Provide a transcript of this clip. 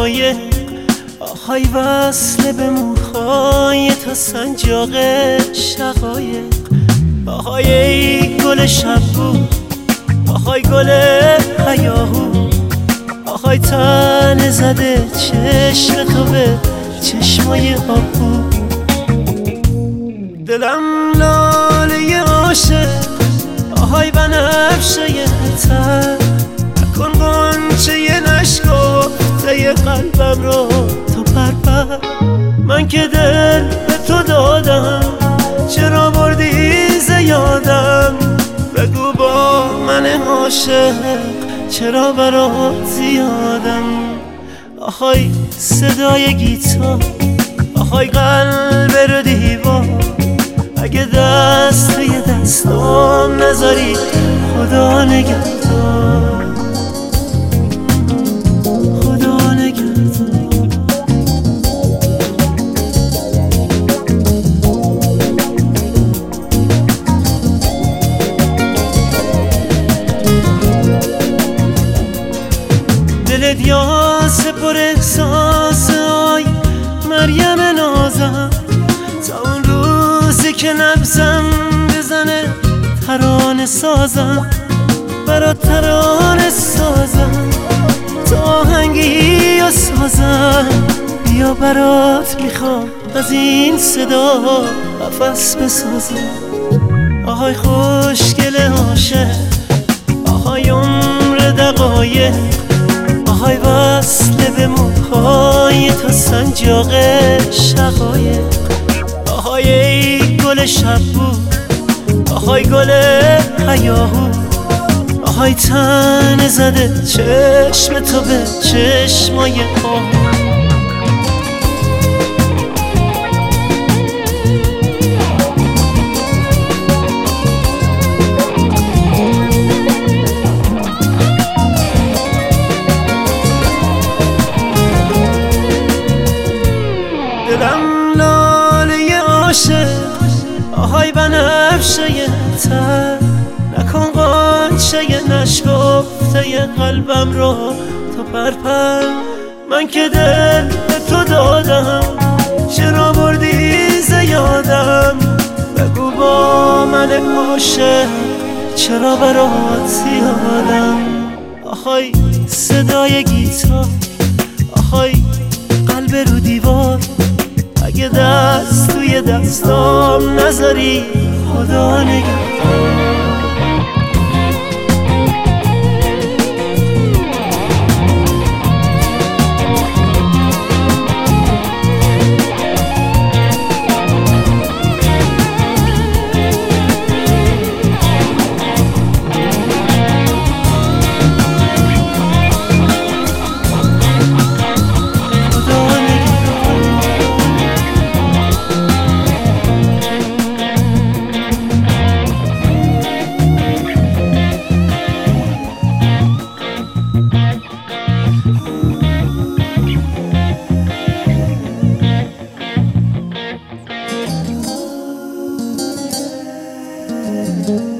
دقایق، آهای وصله به موهای تا سنجاق شقایق. آهای ای گل شبو، آهای گل هیاهو، آهای تن زده چشم تو به چشمای آبو. دلم لاله عاشق، آهای بنفشه تر، نکن غنچه نشکفته قلبم رو تو پرپر. من که دل به تو دادم، چرا بردی ز یادم؟ بگو با من عاشق چرا برات زیادم؟ آهای صدای گیتار، آهای قلب رو دیوار، اگه دست توی دستام نذاری خدا نگهدار، خدا نگهدار. دلت یاس پر احساس، آی مریم نازم، تا اون روزی که نبضم بزنه ترانه سازم، برات ترانه سازم، تا آهنگی و سازم. بیا برات میخوام از این صدا قفس بسازم. آهای خوشگل عاشق، آهای عمر دقایق، آهای وصله به موهای تا سنجاق شقایق. آهای ای گل شبو، آهای گل هیاهو، آهای تن زده چشم تو به چشمای آهو. دلم لاله عاشق، آهای بنفشه تر، نکن غنچه نشکفته قلبم رو تو پرپر. من که دل به تو دادم، چرا بردی ز یادم؟ بگو با من عاشق چرا برات زیادم؟ آهای صدای گیتار، آهای قلب رو دیوار، اگه دست توی دستام نذاری خدا نگهدار. Thank you.